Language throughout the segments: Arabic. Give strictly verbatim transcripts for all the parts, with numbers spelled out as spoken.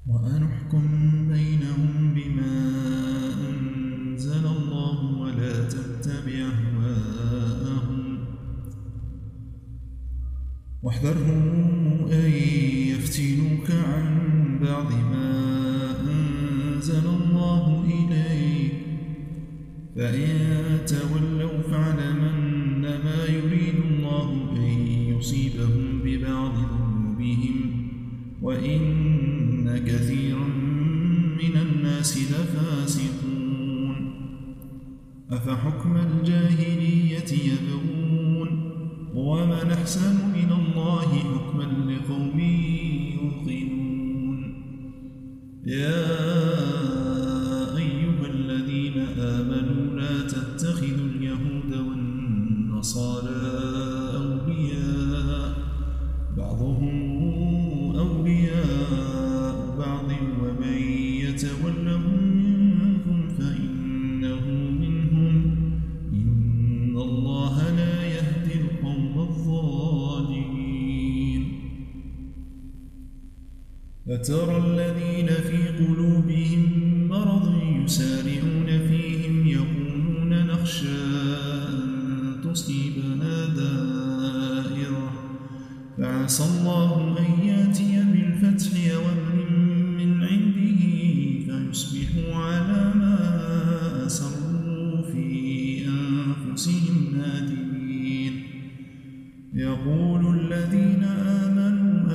وأن احكم بينهم بما أنزل الله ولا تتبع أهواءهم واحذرهم أن يفتنوك عن بعض ما أنزل الله إليك فإن تولوا فاعلم أنما يريد الله أن يصيبهم ببعض ذنوبهم وإن كثيرا من الناس لفاسقون أفحكم الجاهلية يبغون ومن أحسن من الله حكما لقوم يوقنون يا أيها الذين آمنوا لا تتخذوا اليهود والنصارى أولياء بعضهم أولياء بعض ومن يتولهم منكم فإنه منهم إن الله لا يهدي القوم الظالمين فترى الذين في قلوبهم مرض يسارعون فيهم يقولون نخشى أن تصيبنا دائرة فعسى الله أن يأتي بالفتح وأمر من عنده فيصبحوا على ما أسروا في أنفسهم نادمين يقول الذين آمنوا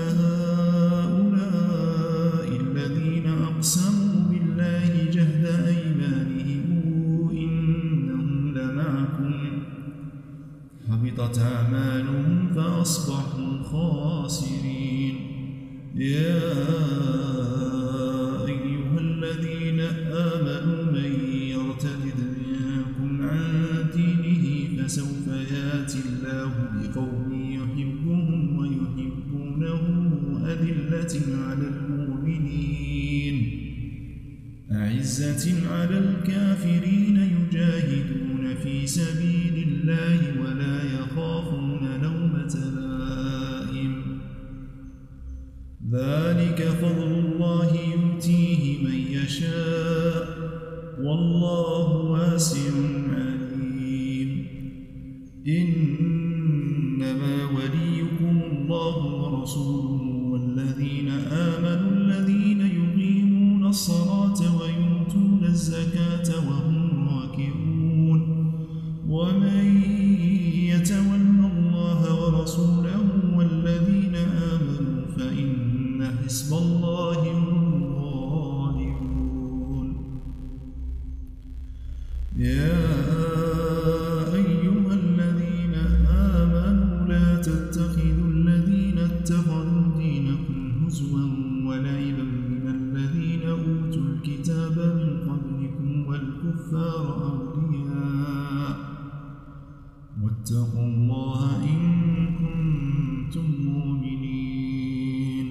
هؤلاء الذين أقسموا بالله جهد أيمانهم إنهم لمعكم حبطت أعمالهم فأصبحوا خاسرين يا أيها الذين آمنوا من يرتد منكم عن دينه فسوف يأتي الله بقوم يحبهم ويحبونه أذلة على المؤمنين أعزة على الكافرين يجاهدون في سبيل الله ولا يخافون لومة لائم ذلك فضل الله يؤتيه من يشاء والله واسع عليم إنما وليكم الله ورسوله والذين آمنوا الذين يقيمون الصلاة ويؤتون الزكاة وهم راكعون ومن يتول الله ورسوله والذين آمنوا فإن حزب الله هم الغالبون يا أيها الذين آمنوا لا تتخذوا الذين اتخذوا دينكم هزوا ولعبا من الذين أوتوا الكتاب من قبلكم والكفار أولياء واتقوا الله إن كنتم مؤمنين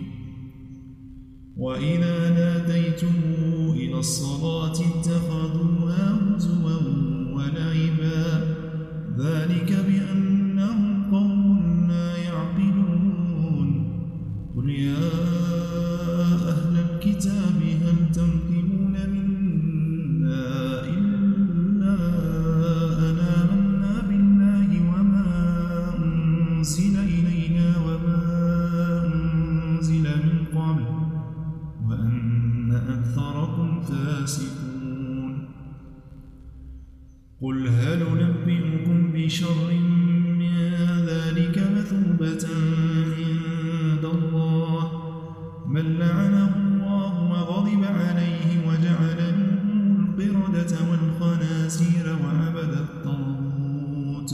وإذا ناديتم إلى الصلاة اتخذوها هزوا ولعبا ذلك بأنهم قوم لا يعقلون قل يا أهل الكتاب هل تنقمون منا إلا أن آمنا بالله وما أنزل إلينا وما أنزل من قبل وأن أكثركم فاسقون قل هل ننبئكم بشر من ذلك مثوبة عند الله من لعنه الله وغضب عليه وجعل منهم القردة والخنازير وعبد الطاغوت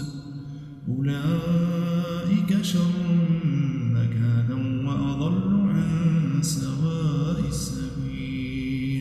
أولئك شر مكانا وأضل عن سواء السبيل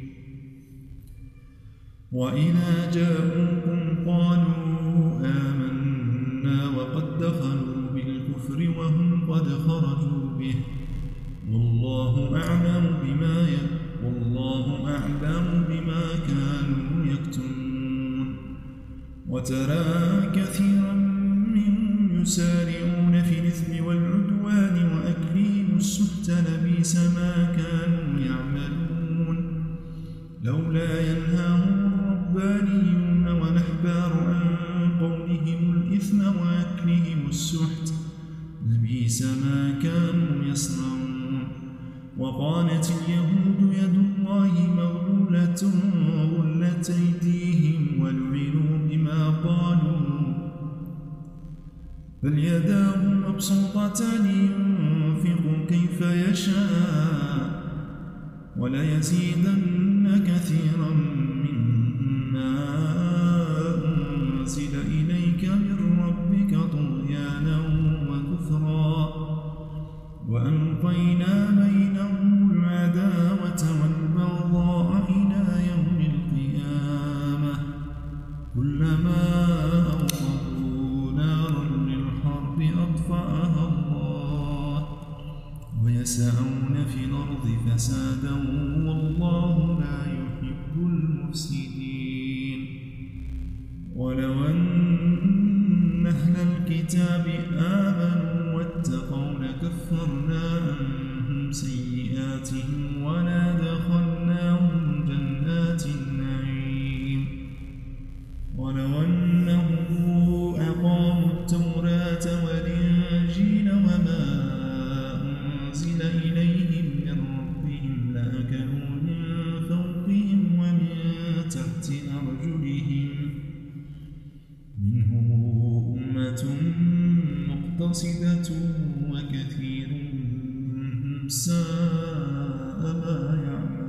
وإذا جاءوكم قالوا آمنا وقد دخلوا بالكفر وهم قد خرجوا به والله أعلم بما ي... والله أعلم بما كانوا يكتمون وترى كثيرا منهم يسارعون في الإثم والعدوان وأكلهم السحت السحت لبئس ما كانوا يعملون لولا ينهاهم الربانيون والأحبار عن قولهم الإثم وأكلهم السحت لبئس ما كانوا يصنعون وقالت اليهود يد الله مغلولة غلت أيديهم ولعنوا بما قالوا بل يداه مبسوطتان ينفق كيف يشاء وليزيدن كثيرا مما أنزل إليك من ربك طغيانا وكفرا وألقينا بينهم العداوة والبغضاء إلى يوم القيامة كلما أوقدوا نارا للحرب أطفأها الله ويسعون في الأرض فسادا والله لا يحب المفسدين ولو أن أهل الكتاب آمنوا واتقوا لكفرنا عنهم سيئاتهم ولأدخلناهم جنات النعيم ولو أنهم أقاموا التوراة والإنجيل وما أنزل إليهم من ربهم لأكلوا من فوقهم ومن تحت أرجلهم منهم أمة مقتصدة وكثير منهم ساء ما يعملون